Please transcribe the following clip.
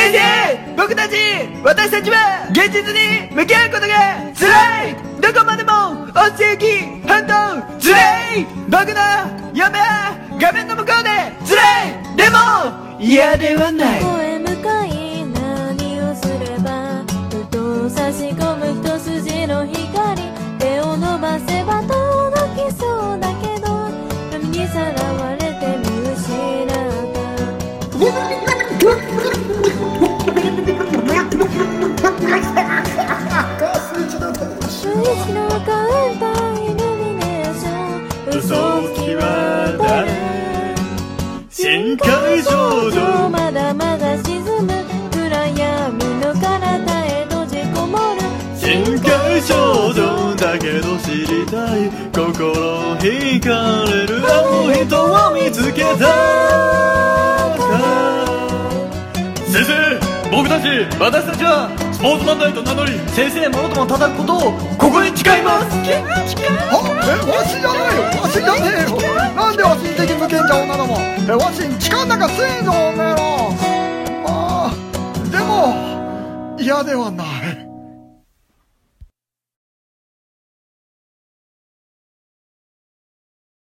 先生、私たちは現実に向き合うことが辛い。どこまでも落ちて行き反動辛い。僕の嫁は画面の向こうで辛い。でも嫌ではない。 声向かい何をすれば、ふと差し込む一筋の光、手を伸ばせば届きそうだけど、波にさらわれて見失った。のカウンターイルミネーション、嘘つきは誰、深海少女、まだまだ沈む暗闇の彼方へ閉じこもる深海少女だけど知りたい、心惹かれる青い人を見つけた。先生、私たちはスポーツマンダイと名乗り、先生もろとも叩くことをここに誓います。 わしじゃないよ、わしじゃねえよ。なんでわしに敵向けんじゃ女ども。わしに力なんかつえんぞおめえら。でも嫌ではない。